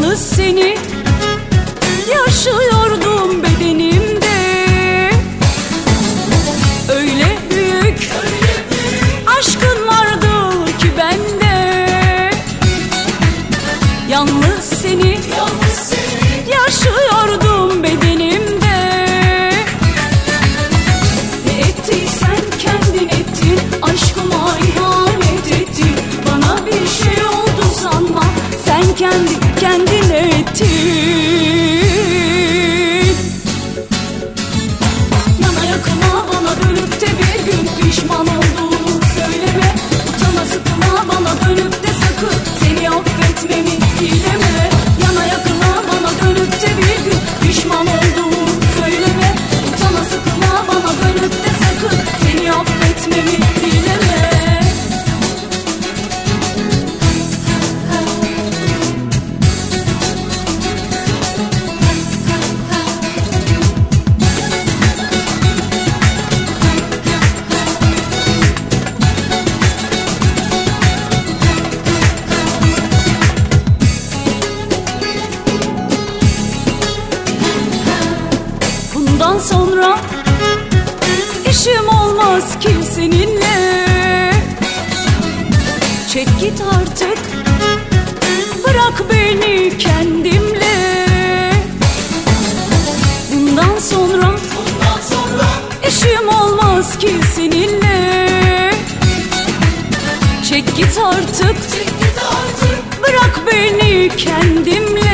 Yalnız seni yaşıyordum bedenimde. Öyle büyük aşkın vardı ki bende. Yalnız seni yaşıyordum bedenimde. Ne ettiysen kendin ettin, aşkıma ihanet ettin. Bana bir şey oldu sanma, sen kendi kendine ettin. Yana yakına bana dönüp de bir gün pişman olduğunu söyleme. Utana sıkıla bana dönüp de sakın seni affetmemi dileme. Yana yakına bana dönüp de bir gün pişman olduğunu söyleme. Utana sıkıla bana dönüp de sakın seni affetmemi dileme. Bundan sonra işim olmaz ki seninle. Çek git artık, bırak beni kendimle. Bundan sonra işim olmaz ki seninle. Çek git artık, bırak beni kendimle.